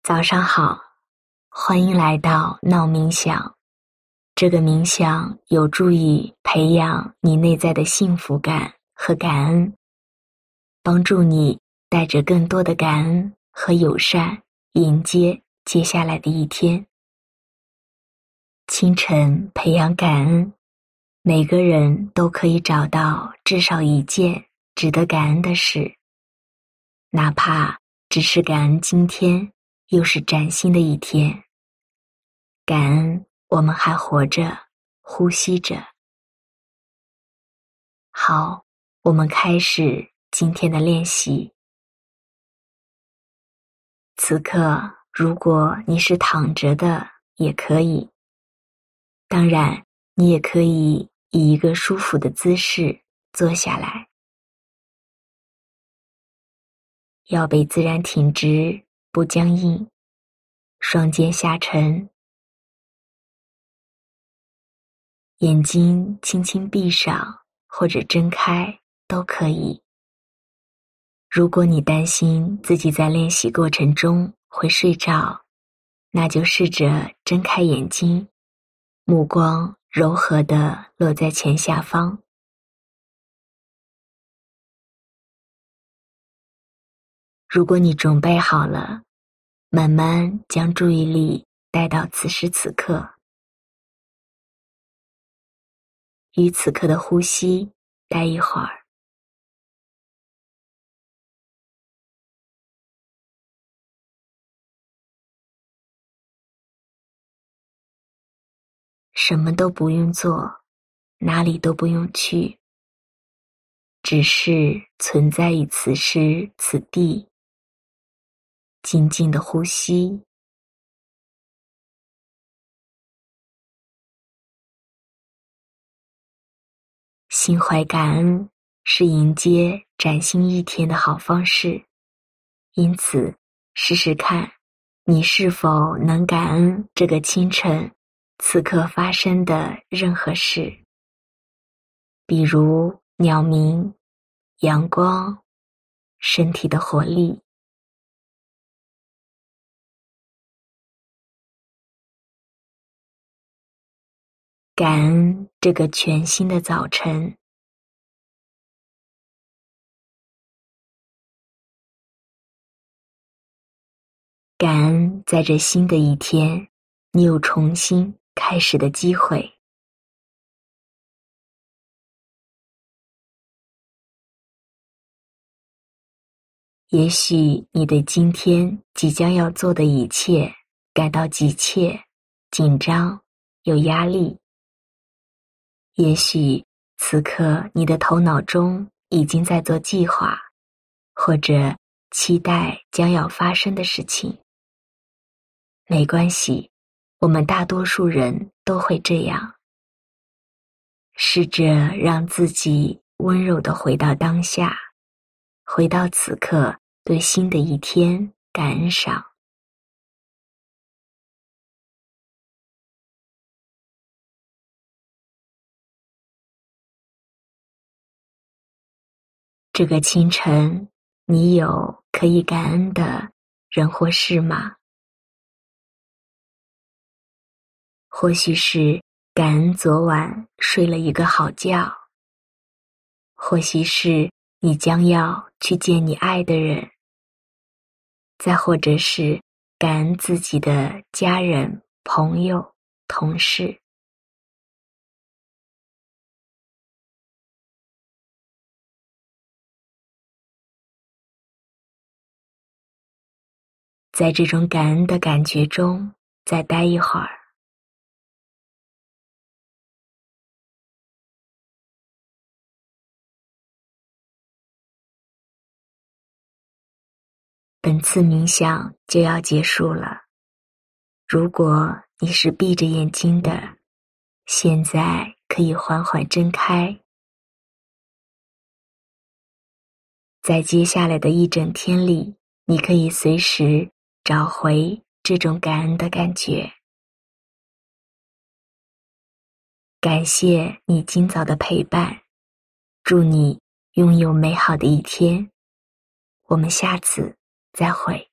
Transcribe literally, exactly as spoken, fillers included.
早上好，欢迎来到闹冥想。这个冥想有助于培养你内在的幸福感和感恩，帮助你带着更多的感恩和友善迎接接下来的一天。清晨培养感恩，每个人都可以找到至少一件值得感恩的事，哪怕只是感恩今天又是崭新的一天，感恩我们还活着，呼吸着。好，我们开始今天的练习。此刻，如果你是躺着的，也可以。当然，你也可以以一个舒服的姿势坐下来。腰背自然挺直，不僵硬，双肩下沉，眼睛轻轻闭上或者睁开都可以。如果你担心自己在练习过程中会睡着，那就试着睁开眼睛，目光柔和地落在前下方。如果你准备好了，慢慢将注意力带到此时此刻，与此刻的呼吸待一会儿。什么都不用做，哪里都不用去，只是存在于此时此地，静静的呼吸。心怀感恩是迎接崭新一天的好方式，因此试试看，你是否能感恩这个清晨此刻发生的任何事，比如鸟鸣、阳光、身体的活力。感恩这个全新的早晨，感恩在这新的一天，你有重新开始的机会。也许你对今天即将要做的一切感到急切、紧张、有压力。也许此刻你的头脑中已经在做计划，或者期待将要发生的事情。没关系，我们大多数人都会这样。试着让自己温柔地回到当下，回到此刻对新的一天感恩上。这个清晨，你有可以感恩的人或事吗？或许是感恩昨晚睡了一个好觉，或许是你将要去见你爱的人，再或者是感恩自己的家人、朋友、同事。在这种感恩的感觉中，再待一会儿。本次冥想就要结束了。如果你是闭着眼睛的，现在可以缓缓睁开。在接下来的一整天里，你可以随时找回这种感恩的感觉。感谢你今早的陪伴，祝你拥有美好的一天。我们下次再会。